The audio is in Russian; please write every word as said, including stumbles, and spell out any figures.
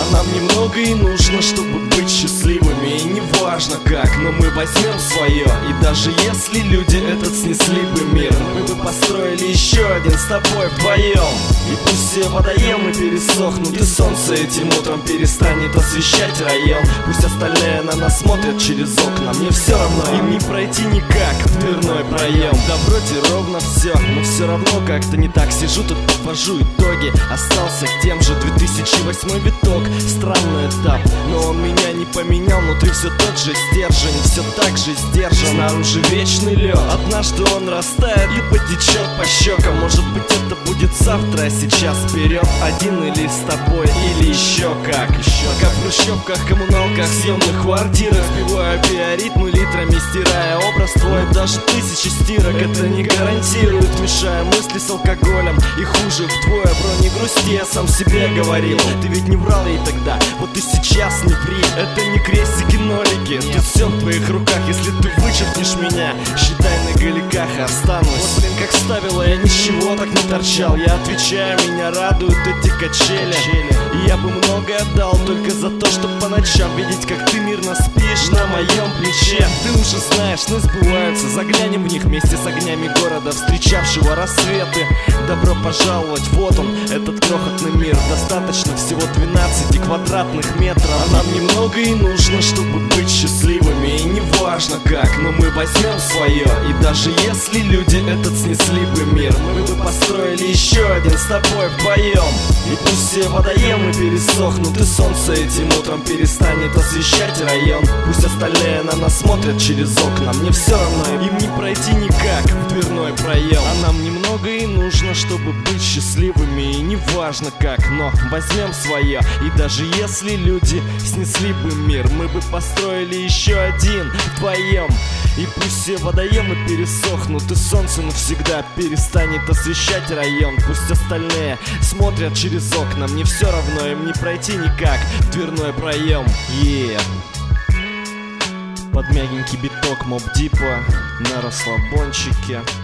А нам немного и нужно, чтобы быть счастливыми. И не важно как, но мы возьмем свое. И даже если люди этот снесли бы мир, мы бы построили еще один с тобой вдвоем. И пусть все водоемы пересохнут, и солнце этим утром перестанет освещать район. Пусть остальные на нас смотрят через окна, мне все равно, им не пройти никак в дверной проем. Да вроде ровно все, но все равно как-то не так. Сижу тут, подвожу итоги, остался тем же две тысячи восьмой виток. Странный этап, но он меня не поменял. Внутри все тот же стержень, все так же сдержан. Снаружи вечный лед, однажды он растает и потечет по щекам. Может быть это будет завтра, а сейчас вперед. Один или с тобой, или еще как. Еще как в хрущевках, коммуналках, съемных квартирах. Сбиваю биоритмы литрами, стирая образ твой. Даже тысячи стирок это не гарантирует. Мешая мысли с алкоголем, и хуже вдвое. Бро, не грусти, я сам себе говорил. Ты ведь не врал ей тогда, вот и сейчас не ври. Это не крестики-нолики, тут все в твоих руках. Если ты вычеркнешь меня, считай, на голиках останусь. Вот блин, как ставила, я ничего так не торчал. Я отвечаю, меня радуют эти качели. И я бы многое отдал только за то, чтобы по ночам видеть, как ты мирно спишь на моем плече. Ты уже знаешь, сны сбываются, заглянем в них вместе с огнями города, встречавшего рассветы. Добро пожаловать, вот он, этот крохотный мир. Достаточно всего двенадцати квадратных метров. А нам немного и нужно, чтобы быть счастливыми. И не важно как, но мы возьмем свое. И даже если люди этот снесли бы мир, мы бы построили еще один с тобой вдвоем. И пусть все водоемы пересохнут, и солнце этим утром перестанет освещать район. Пусть остальные на нас смотрят через окна, мне все равно, им не пройти никак в дверной проем. А нам немного и нужно, чтобы быть счастливыми. И не важно как, но возьмем свое. И даже если люди снесли бы мир, мы бы построили еще один вдвоем. И пусть все водоемы пересохнут, и солнце навсегда перестанет освещать район. Пусть остальные смотрят через окна, мне все равно, им не пройти никак в дверной проем. Yeah. Под мягенький биток Моб Дипа на расслабончике.